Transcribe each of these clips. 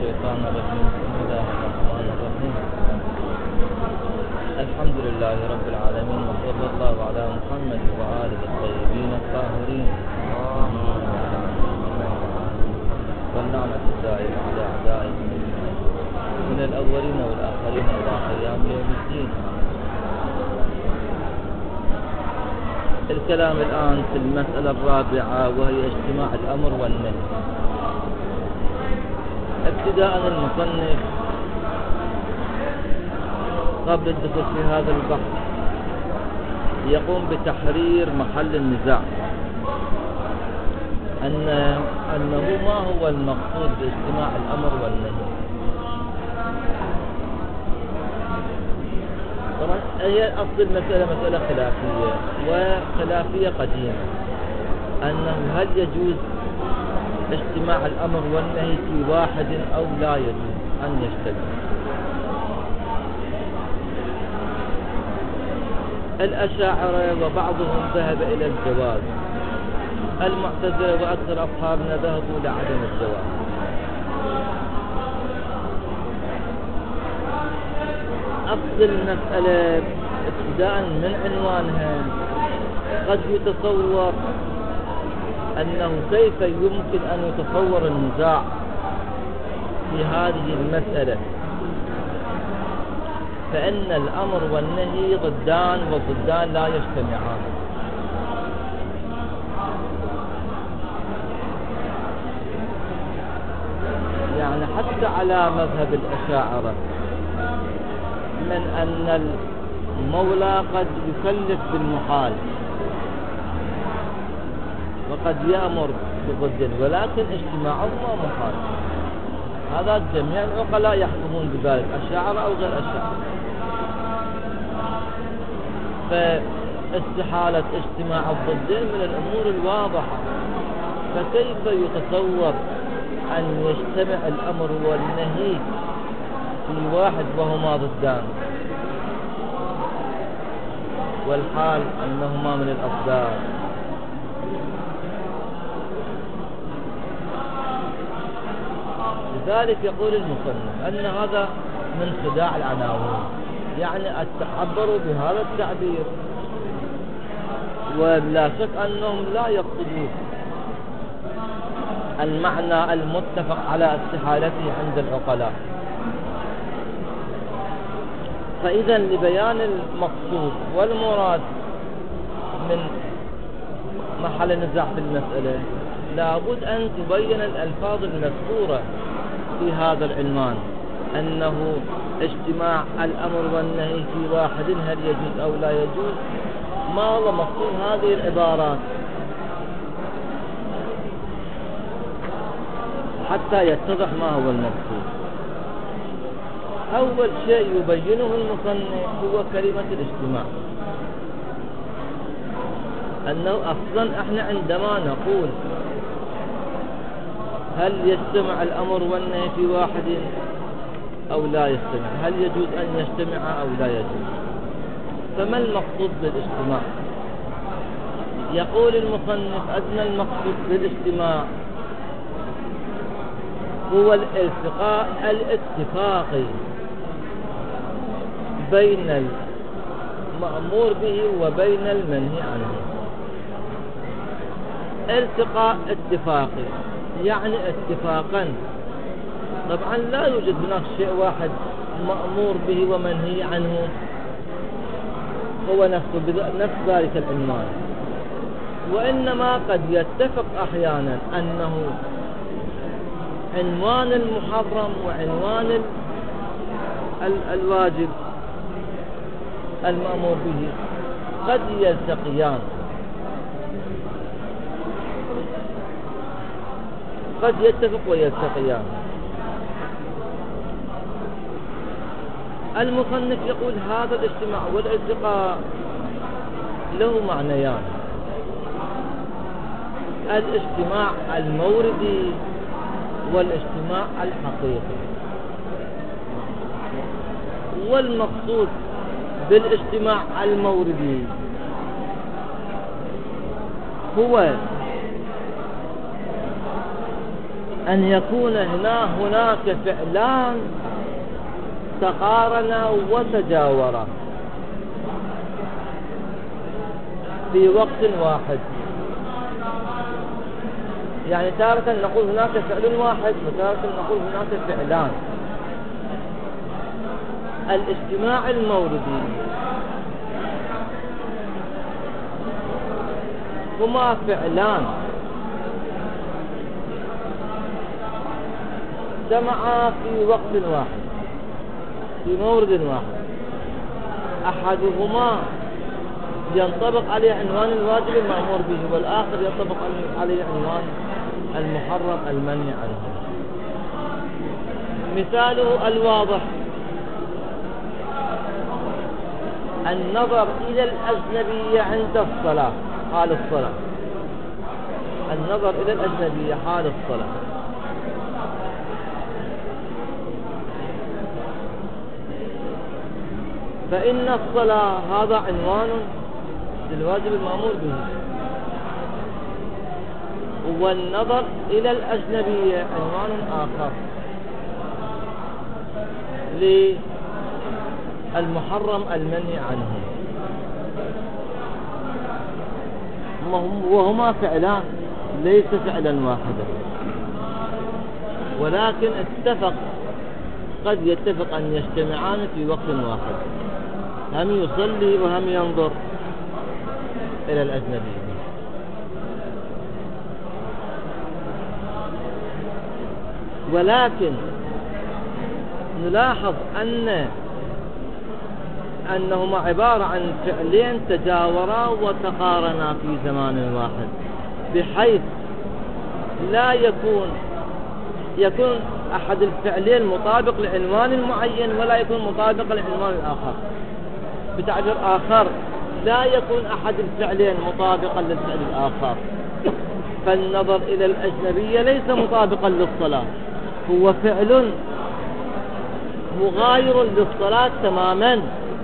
الشيطان الرجيم. بسم الله الرحمن الرحيم. الحمد لله رب العالمين، وصلى الله على محمد وآله الطيبين الطاهرين، واللعنة الدائمة على أعدائهم من الأولين والآخرين إلى قيام يوم الدين. الكلام الآن في المسألة الرابعة، وهي اجتماع الأمر والنهي. ابتداء المصنف قبل الدخول في هذا البحث يقوم بتحرير محل النزاع، أنه ما هو المقصود باجتماع الأمر والنهي. طبعا هي أصل المسألة مسألة خلافية، وخلافية قديمة، أنه هل يجوز اجتماع الأمر والنهي في واحد أو لا يجوز أن يجتمع. الأشاعرة وبعضهم ذهب إلى الجواز، المعتزلة وأكثر أصحابنا ذهبوا لعدم الجواز. أصل المسألة ابتداء من عنوانها قد يتصور أنه كيف يمكن أن يتصور النزاع في هذه المسألة، فإن الأمر والنهي ضدان، والضدان لا يجتمعان. يعني حتى على مذهب الأشاعرة من أن المولى قد يكلف بالمحال وقد يأمر بضد، ولكن اجتماعهما محال. هذا جميع العقلاء يحكمون بذلك، أشاعرة أو غير أشاعرة. فاستحالة اجتماع الضدين من الأمور الواضحة، فكيف يتصور أن يجتمع الأمر والنهي في واحد وهما ضدان، والحال أنهما من الأضداد. لذلك يقول المصنف أن هذا من خداع العناوين، يعني تعبروا بهذا التعبير، ولا شك أنهم لا يقصدون المعنى المتفق على استحالته عند العقلاء. فإذا لبيان المقصود والمراد من محل النزاع في المسألة لابد أن تبين الألفاظ المذكورة في هذا العنوان، أنه اجتماع الأمر والنهي في واحد هل يجوز أو لا يجوز. ما هو مقصود هذه العبارات حتى يتضح ما هو المقصود. أول شيء يبينه المصنف هو كلمة الاجتماع، أنه أصلا احنا عندما نقول هل يجتمع الأمر والنهي في واحد أو لا يجتمع، هل يجوز أن يجتمع أو لا يجوز، فما المقصود بالاجتماع؟ يقول المصنف أن المقصود بالاجتماع هو الالتقاء الاتفاقي بين المأمور به وبين المنهي عنه. التقاء اتفاقي يعني اتفاقا. طبعا لا يوجد هناك شيء واحد مأمور به ومنهي عنه هو نفس ذلك العنوان، وإنما قد يتفق أحيانا أنه عنوان المحرم وعنوان الواجب المأمور به قد يلتقيان، قد يتفق ويلتقيان. المصنف يقول هذا الاجتماع والالتقاء له معنيان: الاجتماع الموردي والاجتماع الحقيقي. والمقصود بالاجتماع الموردي هو أن يكون هناك فعلان تقارنا وتجاورا في وقت واحد. يعني تارة نقول هناك فعل واحد وتارة نقول هناك فعلان. الاجتماع الموردي هما فعلان اجتمعا في وقت واحد في مورد واحد، أحدهما ينطبق عليه عنوان الواجب المأمور به، والآخر ينطبق عليه عنوان المحرم المنهي عنه. مثاله الواضح النظر إلى الأجنبية عند الصلاة حال الصلاة. النظر إلى الأجنبية حال الصلاة. فإن الصلاة هذا عنوان للواجب المأمور به، والنظر إلى الأجنبية عنوان آخر للمحرم المنهي عنه، وهما فعلان ليس فعلا واحدا، ولكن قد يتفق أن يجتمعان في وقت واحد، هم يصلي وهم ينظر إلى الأجنبي. ولكن نلاحظ أنهما عبارة عن فعلين تجاورا وتقارنا في زمان واحد، بحيث لا يكون أحد الفعلين مطابق لعنوان معين ولا يكون مطابق لعنوان الآخر. بتعبير آخر، لا يكون أحد الفعلين مطابقا للفعل الآخر. فالنظر إلى الأجنبية ليس مطابقا للصلاة، هو فعل مغاير للصلاة تماما،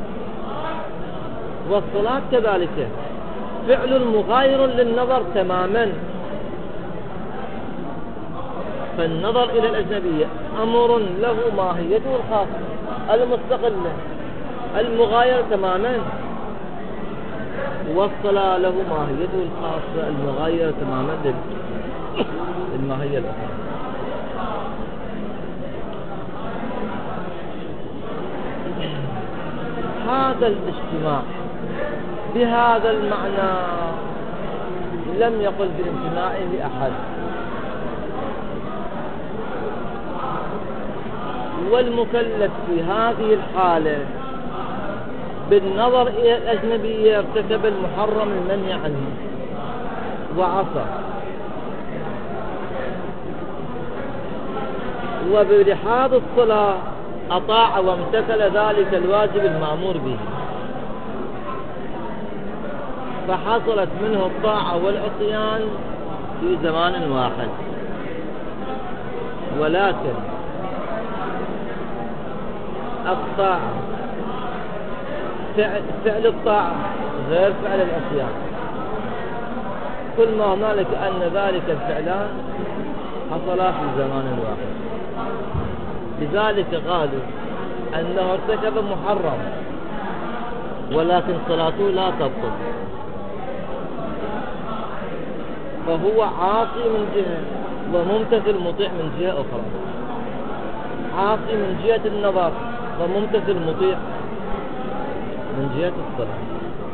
والصلاة كذلك فعل مغاير للنظر تماما. فالنظر إلى الأجنبية أمر له ماهيته الخاصة المستقلة المغايرة تماما، والصلاة له ماهيته الخاصة المغايرة تماما للماهية الأخرى. هذا الاجتماع بهذا المعنى لم يقل بامتناعه أحد، والمكلف في هذه الحالة بالنظر إلى الأجنبية ارتكب المحرم المنهي عنه وعصى، وبلحاظ الصلاة أطاع وامتثل ذلك الواجب المأمور به، فحصلت منه الطاعة والعصيان في زمان واحد. ولكن الطاعة فعل الطاعة غير فعل العصيان، كل ما هنالك أن ذلك الفعلان حصلا في زمان واحد. لذلك قالوا أنه ارتكب محرم ولكن صلاته لا تبطل، فهو عاصي من جهة وممتثل مطيع من جهة أخرى، عاصي من جهة النظر وممتثل مطيع من جهة الصلاة.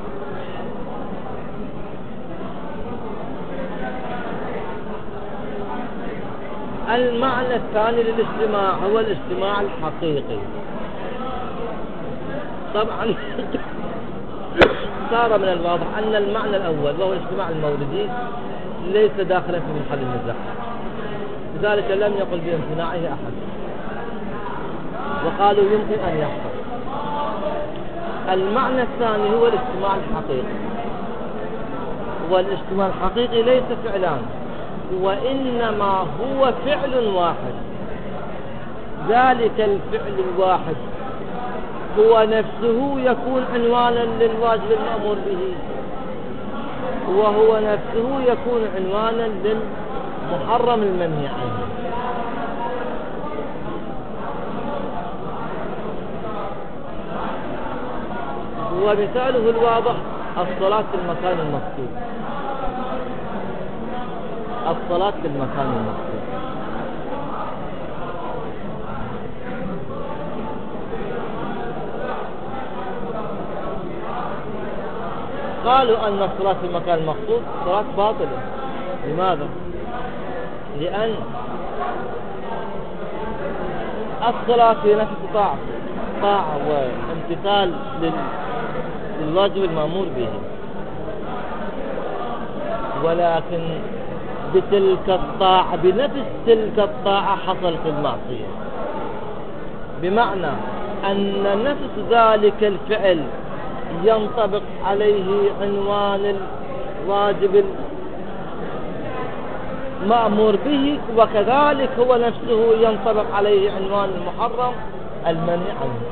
المعنى الثاني للاجتماع هو الاجتماع الحقيقي. طبعا صار من الواضح أن المعنى الأول وهو الاجتماع الموردي ليس داخلا في محل النزاع، لذلك لم يقل بامتناعه أحد، وقالوا يمكن أن يحصل. المعنى الثاني هو الاجتماع الحقيقي، والاجتماع الحقيقي ليس فعلان وإنما هو فعل واحد. ذلك الفعل الواحد هو نفسه يكون عنوانا للواجب المأمور به، وهو نفسه يكون عنوانا للمحرم المنهي عنه. ومثاله الواضح الصلاة في المكان المقصود. الصلاة في المكان المقصود. قالوا أن الصلاة في المكان المقصود صلاة باطلة. لماذا؟ لأن الصلاة في نفس طاعة وامتثال للواجب المأمور به، ولكن بتلك الطاعة بنفس تلك الطاعة حصلت المعصية، بمعنى أن نفس ذلك الفعل ينطبق عليه عنوان الواجب المأمور به، وكذلك هو نفسه ينطبق عليه عنوان المحرم المنهي عنه.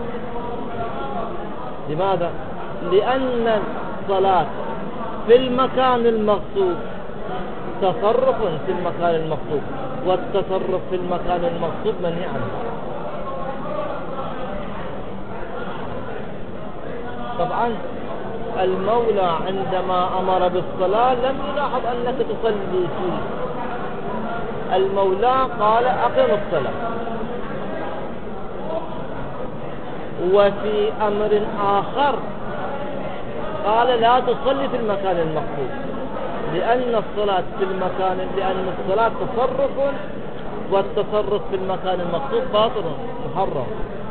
لماذا؟ لأن الصلاة في المكان المقصود تصرف في المكان المقصود، والتصرف في المكان المقصود منهي عنه. طبعا المولى عندما أمر بالصلاة لم يلاحظ أنك تصلي فيه. المولى قال أقم الصلاة. وفي أمر آخر قال لا تصلي في المكان المقصود، لأن الصلاة تصرف، والتصرف في المكان المقصود باطل محرم.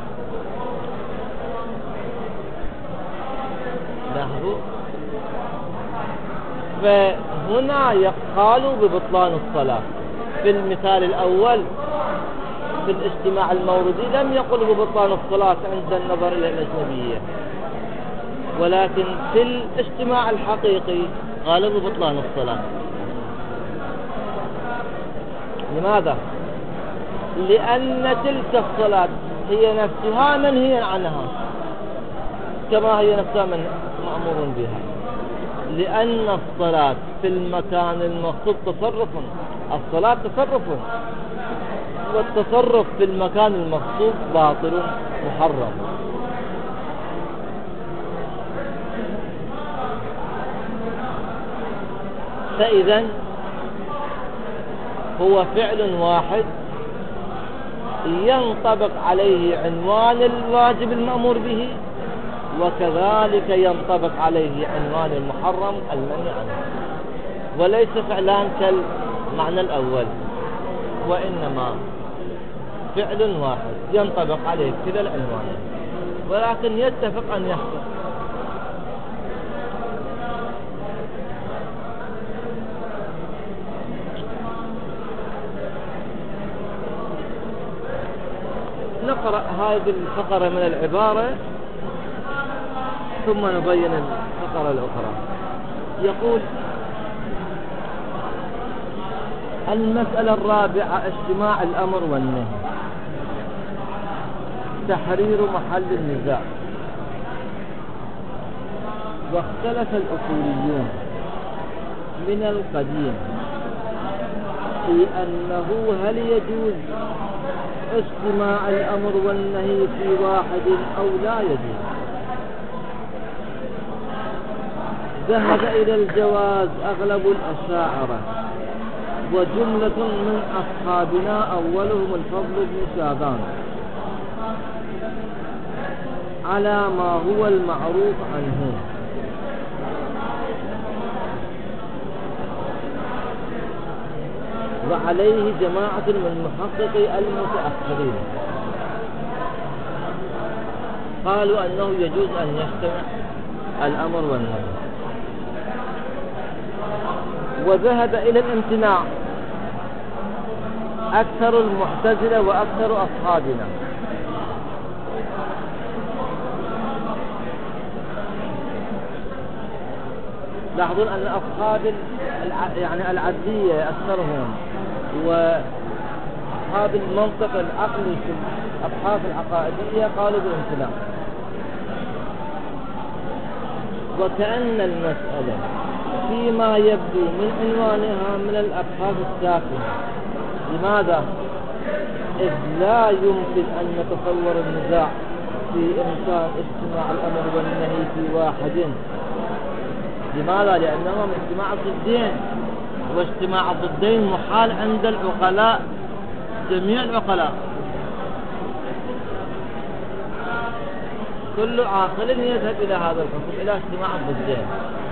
لاحظوا، فهنا قالوا ببطلان الصلاة. في المثال الأول في الاجتماع الموردي لم يقل ببطلان الصلاة عند النظر إلى الأجنبية، ولكن في الاجتماع الحقيقي قالوا ببطلان الصلاة. لماذا؟ لأن تلك الصلاة هي نفسها منهي عنها كما هي نفسها مأمور بها، لأن الصلاة في المكان المقصود تصرف. الصلاة تصرف، والتصرف في المكان المقصود باطل محرم. فإذا هو فعل واحد ينطبق عليه عنوان الواجب المأمور به، وكذلك ينطبق عليه عنوان المحرم المنهي عنه، وليس فعلان كالمعنى الأول، وإنما فعل واحد ينطبق عليه كلا العنوان، ولكن يتفق أن يحصل. نقرأ هذه الفقرة من العبارة ثم نبين الفقرة الأخرى. يقول: المسألة الرابعة اجتماع الأمر والنهي، تحرير محل النزاع. واختلف الأصوليون من القديم في أنه هل يجوز اجتماع الأمر والنهي في واحد أو لا يجوز. ذهب إلى الجواز أغلب الأشاعرة، وجملة من أصحابنا أولهم الفضل بن شاذان على ما هو المعروف عنه، وعليه جماعة من محققي المتأخرين. قالوا أنه يجوز أن يجتمع الأمر والنهي. وذهب إلى الامتناع أكثر المعتزلة وأكثر أصحابنا. لاحظون أن أصحاب يعني العدلية أكثرهم، وأصحاب المنطق العقلي في الأبحاث العقائدية قالوا بالامتناع. وكأن المسألة فيما يبدو من عنوانها من الأبحاث السافهة. لماذا؟ إذ لا يمكن أن نتصور النزاع في إمكان اجتماع الأمر والنهي في واحد. لماذا؟ لأنهم اجتماع الضدين، واجتماع الضدين محال عند العقلاء، جميع العقلاء. كل عاقل يذهب إلى هذا الحكم، إلى اجتماع الضدين.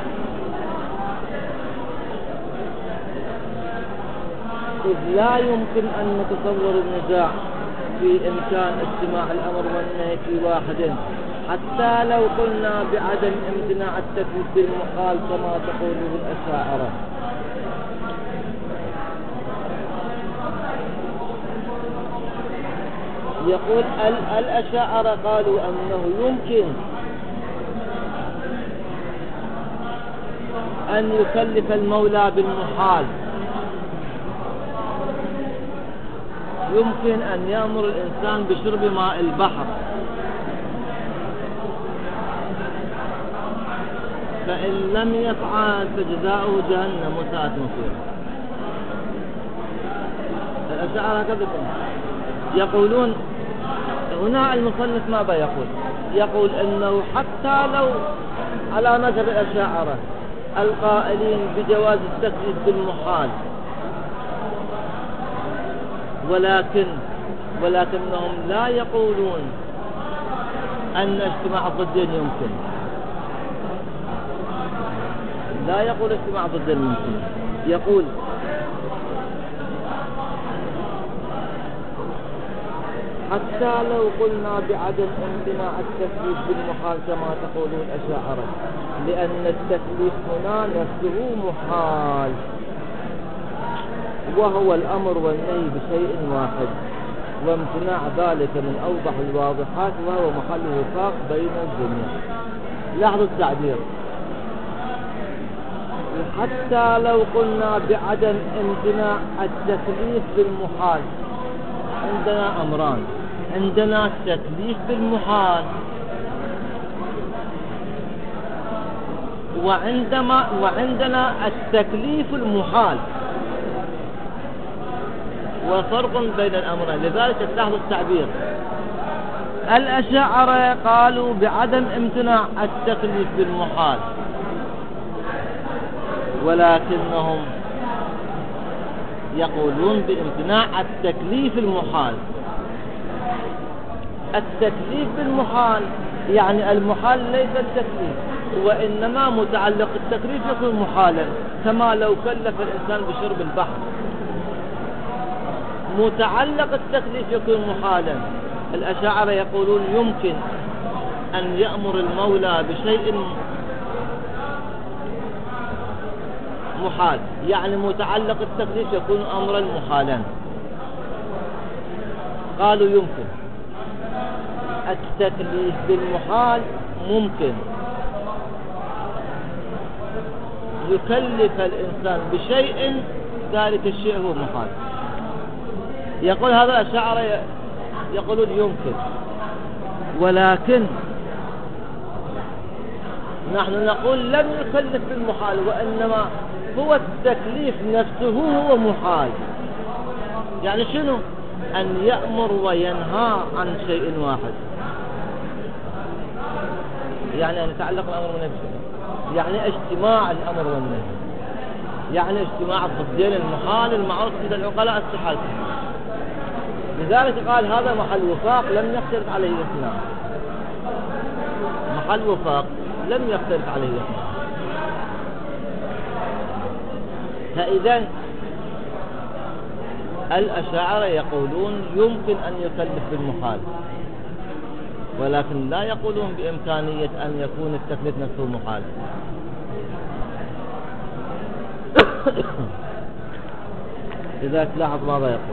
إذ لا يمكن أن نتصور النزاع في إمكان اجتماع الأمر والنهي في واحد، حتى لو قلنا بعدم امتناع التكليف بالمحال كما تقوله الأشاعرة. يقول الأشاعرة قالوا أنه يمكن أن يكلف المولى بالمحال، يمكن أن يأمر الإنسان بشرب ماء البحر، فإن لم يفعل فجزاؤه جهنم وساءت مصيره. الأشاعرة كذا يقولون. هنا المصنف ماذا يقول؟ يقول أنه حتى لو على مذهب الأشاعرة القائلين بجواز التكليف بالمحال، ولكنهم لا يقولون أن اجتماع الضدين يمكن. لا يقول اجتماع الضدين يمكن، يقول حتى لو قلنا بعدم امتناع التكليف بالمحال كما تقولون الأشاعرة، لأن التكليف هنا نفسه محال، وهو الأمر والنهي بشيء واحد، وامتناع ذلك من أوضح الواضحات، وهو محل وفاق بين الجميع. لاحظوا التعبير، حتى لو قلنا بعدم امتناع التكليف بالمحال. عندنا أمران، عندنا التكليف بالمحال، وعندنا التكليف المحال، وفرق بين الأمرين. لذلك تلاحظوا التعبير، الأشاعرة قالوا بعدم امتناع التكليف بالمحال، ولكنهم يقولون بامتناع التكليف المحال. التكليف بالمحال يعني المحال ليس التكليف، وإنما متعلق التكليف يكون محالا، كما لو كلف الإنسان بشرب البحر، متعلق التكليف يكون محالا. الأشاعرة يقولون يمكن أن يأمر المولى بشيء محال، يعني متعلق التكليف يكون أمرا محالا. قالوا يمكن التكليف بالمحال، ممكن يكلف الإنسان بشيء ذلك الشيء هو محال. يقول هذا الأشاعرة يقولون يمكن، ولكن نحن نقول لم يكلف بالمحال، وإنما هو التكليف نفسه هو محال. يعني شنو؟ أن يأمر وينهى عن شيء واحد، يعني أن يتعلق الأمر والنهي، يعني اجتماع الأمر والنهي، يعني اجتماع الضدين المحال المعروف عند العقلاء استحالة. لذلك قال هذا محل وفاق لم يختلف عليه الاثنان، محل وفاق لم يختلف عليه الاثنان. فإذا الأشاعرة يقولون يمكن أن يكلف بالمحال، ولكن لا يقولون بإمكانية أن يكون التكليف نفسه محال. إذا تلاحظ ماذا يقول،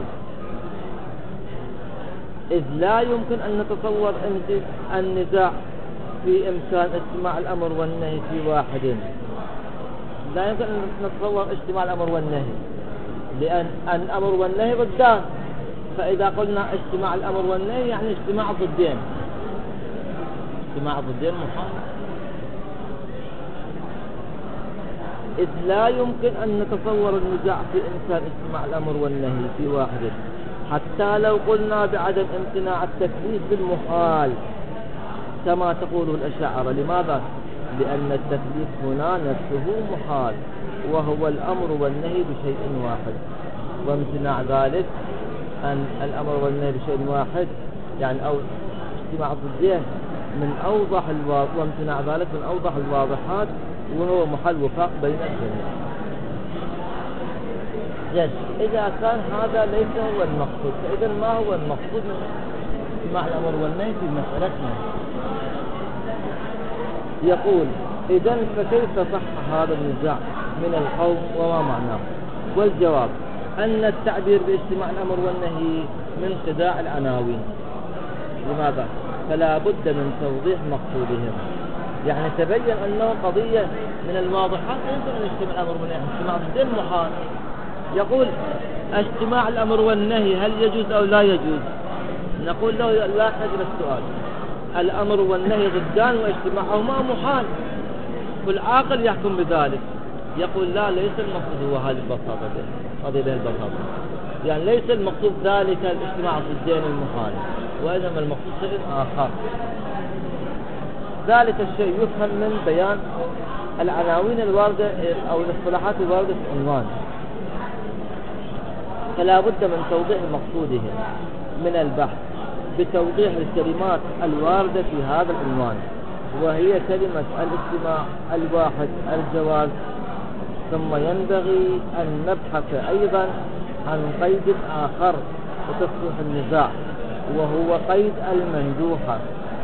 إذ لا يمكن أن نتصور النزاع في إمكان اجتماع الأمر والنهي في واحد. لا يمكن أن نتصور اجتماع الأمر والنهي، لأن الأمر والنهي ضدان، فإذا قلنا اجتماع الأمر والنهي يعني اجتماع الضدين، اجتماع الضدين محال. إذ لا يمكن أن نتصور النزاع في إمكان اجتماع الأمر والنهي في واحد، حتى لو قلنا بعدم امتناع التكليف بالمحال، كما تقوله الأشاعرة. لماذا؟ لأن التكليف هنا نفسه محال، وهو الأمر والنهي بشيء واحد، وامتناع ذلك أن الأمر والنهي بشيء واحد يعني أو اجتماع ضدين من أوضح وامتناع ذلك من أوضح الواضحات، وهو محل وفاق بين الجميع. إذا كان هذا ليس هو المقصود، فإذا ما هو المقصود من اجتماع الأمر والنهي في مسألتنا؟ يقول إذن فكيف صح هذا النزاع من القوم وما معناه؟ والجواب أن التعبير باجتماع الأمر والنهي من خداع العناوين. لماذا؟ فلا بد من توضيح مقصودهم. يعني تبين أنه قضية من الواضحات يمكن أن يجتمع الأمر والنهي، اجتماع ضدين محال. يقول اجتماع الأمر والنهي هل يجوز أو لا يجوز؟ نقول له لا حجر السؤال، الأمر والنهي ضدان واجتماعهما محال، والعاقل يحكم بذلك. يقول لا، ليس المقصود هو هذه البساطة، هذه البساطة، يعني ليس المقصود ذلك الاجتماع الضدين المحال، وإنما المقصود شيء آخر. ذلك الشيء يفهم من بيان العناوين الواردة أو الاصطلاحات الواردة في العنوان. فلا بد من توضيح مقصودهم من البحث بتوضيح الكلمات الواردة في هذا العنوان، وهي كلمة الاجتماع، الواحد، الجواز. ثم ينبغي أن نبحث أيضا عن قيد آخر وتصحيح النزاع، وهو قيد المندوحة.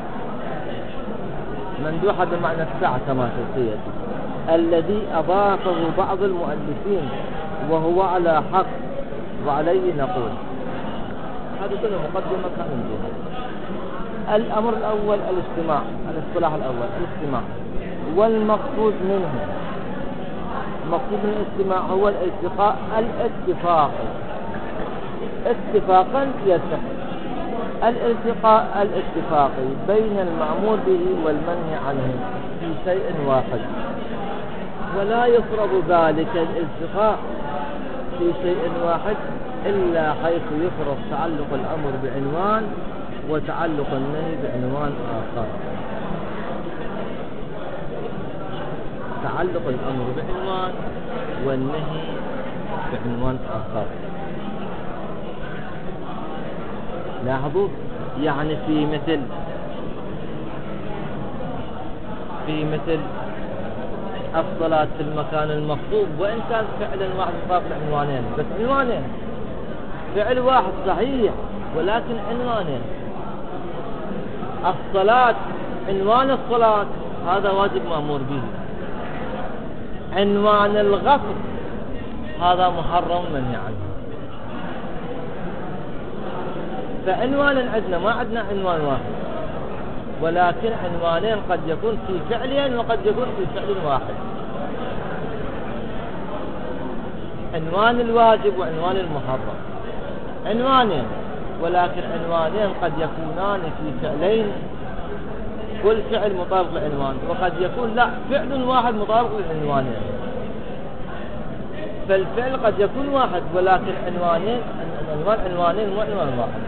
مندوحة بمعنى السعة كما تقول، الذي أضافه بعض المؤلفين وهو على حق، وعليه نقول. هذه كلها مقدمة كمندوحة. الأمر الأول الاجتماع، الاصطلاح الأول الاجتماع، والمقصود منه، المقصود من الاجتماع هو الالتقاء الاتفاقي، اتفاقا يلتقي، الالتقاء الاتفاقي بين المأمور به والمنهي عنه في شيء واحد. ولا يفرض ذلك الالتقاء في شيء واحد إلا حيث يفرض تعلق الأمر بعنوان وتعلق النهي بعنوان آخر. تعلق الأمر بعنوان والنهي بعنوان آخر. لاحظوا، يعني في مثل الصلاة في المكان المخطوب، وإن كان فعلا واحد مطابق لعنوانين، بس عنوانين، فعل واحد صحيح ولكن عنوانين. الصلاة، عنوان الصلاة هذا واجب مأمور به، عنوان الغسل هذا محرم منهي عنه. فعنوان عندنا، ما عندنا عنوان واحد، ولكن عنوانين قد يكون في فعلين وقد يكون في فعل واحد. عنوان الواجب وعنوان المحرم، عنوانين، ولكن عنوانين قد يكونان في فعلين، كل فعل مطابق لعنوان، وقد يكون لا، فعل واحد مطابق لعنوانين. فالفعل قد يكون واحد ولكن عنوانين وعنوان واحد.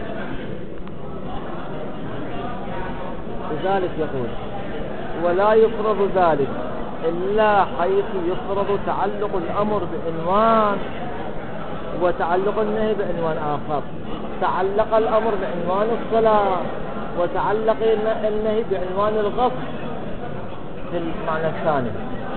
لذلك يقول ولا يفرض ذلك إلا حيث يفرض تعلق الأمر بعنوان وتعلق النهي بعنوان آخر. تعلق الأمر بعنوان الصلاة وتعلق النهي بعنوان الغسل في المعنى الثاني.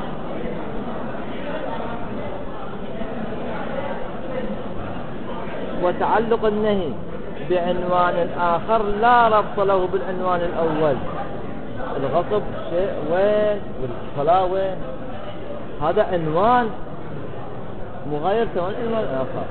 وتعلق النهي بعنوان آخر لا ربط له بالعنوان الأول. الغصب شيء وين والصلاة وين، هذا عنوان مغاير تماما عنوان آخر.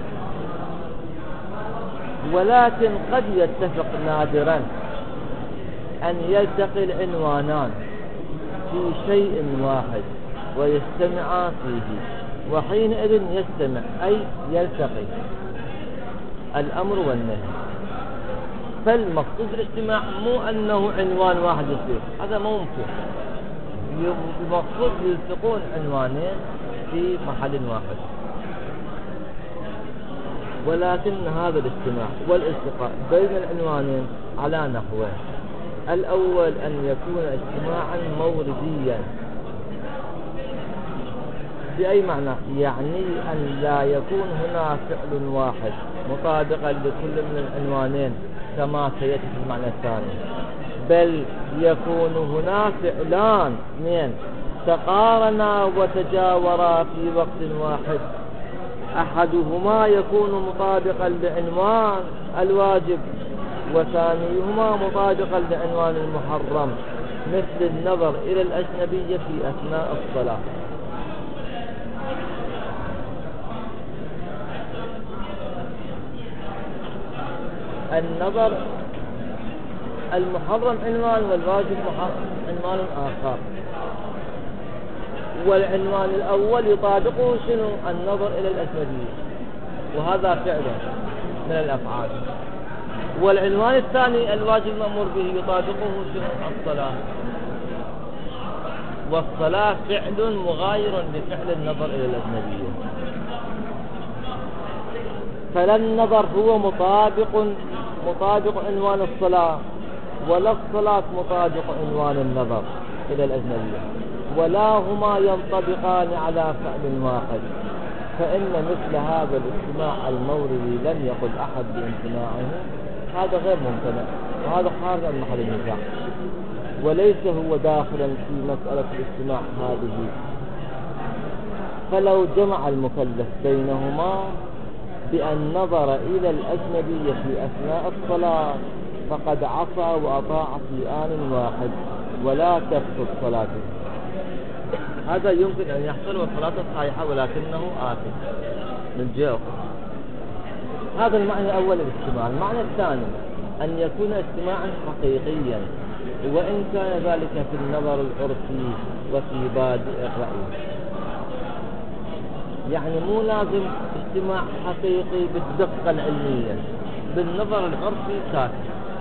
ولكن قد يتفق نادرا أن يلتقي العنوانان في شيء واحد ويجتمعا فيه، وحينئذ يجتمع أي يلتقي الأمر والنهي. فالمقصود الاجتماع مو أنه عنوان واحد يصير، هذا مو ممكن. المقصود يلتقون عنوانين في محل واحد، ولكن هذا الاجتماع والالتقاء بين العنوانين على نحوين. الأول أن يكون اجتماعا مورديا. بأي معنى؟ يعني أن لا يكون هنا فعل واحد مطابقا لكل من العنوانين كما سيأتي في المعنى الثاني، بل يكون هنا فعلان اثنين تقارنا وتجاورا في وقت واحد، أحدهما يكون مطابقا لعنوان الواجب وثانيهما مطابقا لعنوان المحرم، مثل النظر إلى الأجنبية في أثناء الصلاة. النظر المحرم عنوان والواجب عنوان آخر، والعنوان الأول يطابقه شنو؟ النظر إلى الأجنبية، وهذا فعل من الأفعال. والعنوان الثاني الواجب المأمور به يطابقه شنو؟ الصلاة. والصلاة فعل مغاير لفعل النظر إلى الأجنبية، فلا النظر هو مطابق عنوان الصلاة، ولا الصلاة مطابق عنوان النظر إلى الأجنبية، ولا هما ينطبقان على فعل واحد، فإن مثل هذا الاجتماع الموردي لم يقل أحد بامتناعه، هذا غير ممتنع، وهذا خارج عن محل النزاع، وليس هو داخلا في مسألة الاجتماع هذه. فلو جمع المكلف بينهما بأن نظر إلى الأجنبية في أثناء الصلاة فقد عصى وأطاع في آن واحد ولا تبطل صلاته. هذا يمكن أن يحصل والصلاة صحيحة ولكنه آثم من جهة أخرى. هذا المعنى الأول للاجتماع. المعنى الثاني أن يكون اجتماعا حقيقيا، وإن كان ذلك في النظر العرفي وفي بادئ الرأي. يعني مو لازم اجتماع حقيقي بالدقة العلمية، بالنظر العرفي كافي.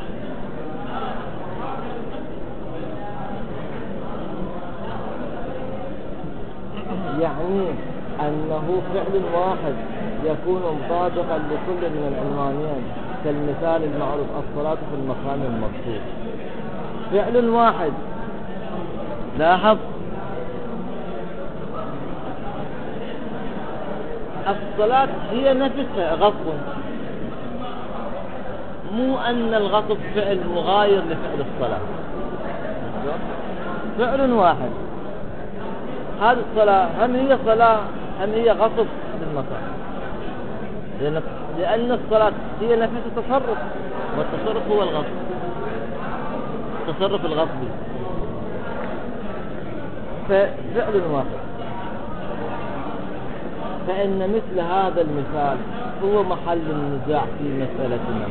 يعني أنه فعل واحد يكون مطابقا لكل من العنوانين، كالمثال المعروف الصلاة في المكان المقصود. فعل واحد، لاحظ الصلاة هي نفسها غصب، مو أن الغصب فعل مغاير لفعل الصلاة. فعل واحد، هذه الصلاة هم هي صلاة هم هي غصب بالمكان، لأن الصلاة هي نفس التصرف، والتصرف هو الغصب، التصرف الغصبي. ففعل واحد، فإن مثل هذا المثال هو محل النزاع في مسألتنا.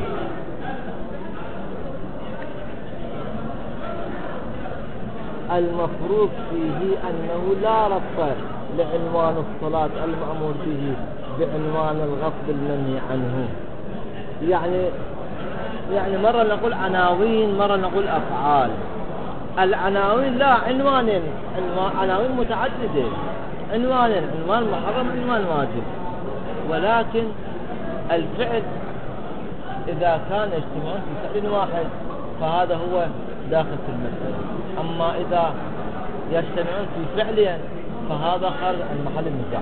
المفروض فيه أنه لا ربط لعنوان الصلاة المأمور به بعنوان الغصب المنهي عنه. يعني مرة نقول عناوين، مرة نقول أفعال. العناوين لا عنوانين، عناوين متعددة، عنوانين، عنوان محرم عنوان واجب. ولكن الفعل إذا كان اجتماع في فعل واحد فهذا هو داخل في المسألة. أما إذا يجتمعون في فعلين فهذا خارج عن محل النزاع.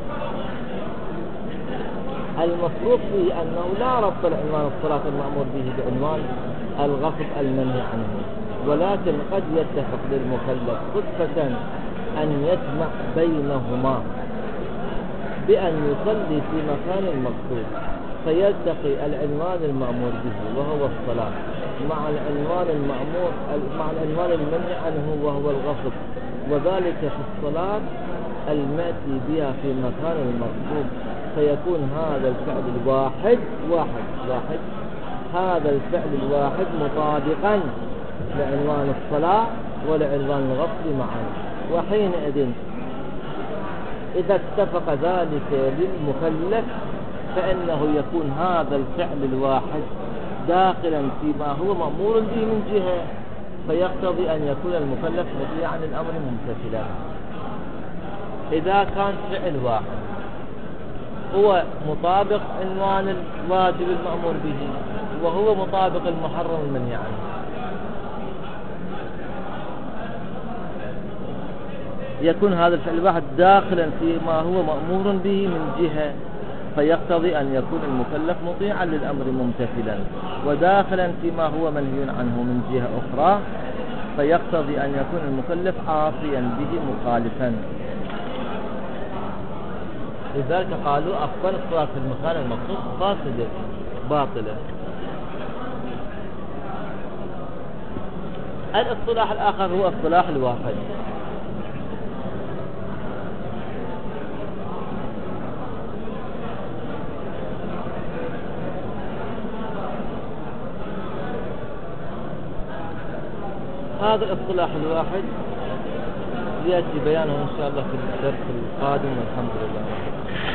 المفروض فيه أنه لا ربط العنوان الصلاة المأمور به بعنوان الغصب المنهي عنه، ولكن قد يتفق للمكلف صدفة أن يجمع بينهما بأن يصلي في مكان المقصود، فيلتقي العنوان المأمور به وهو الصلاة مع العنوان المنهي عنه وهو الغصب، وذلك في الصلاة المأتي بها في مكان المقصود، فيكون هذا الفعل الواحد هذا الفعل الواحد مطابقا لعنوان الصلاة ولعنوان الغصب معا. وحينئذ إذا اتفق ذلك للمكلف فإنه يكون هذا الفعل الواحد داخلا فيما هو مأمور به من جهة، فيقتضي أن يكون المكلف مطيعا للأمر ممتثلا. إذا كان فعل واحد هو مطابق عنوان الواجب المأمور به وهو مطابق المحرم المنهي عنه، يكون هذا الفعل الواحد داخلا فيما هو مأمور به من جهة، فيقتضي أن يكون المكلف مطيعا للأمر ممتثلا، وداخلا فيما هو منهي عنه من جهة أخرى، فيقتضي أن يكون المكلف عاصيا به مخالفا. لذلك قالوا أفضل الصلاة في المكان المخصوص فاسدة باطلة. الاصطلاح الآخر هو اصطلاح الواحد. هذا الاصطلاح الواحد يأتي بيانه إن شاء الله في الدرس القادم، والحمد لله.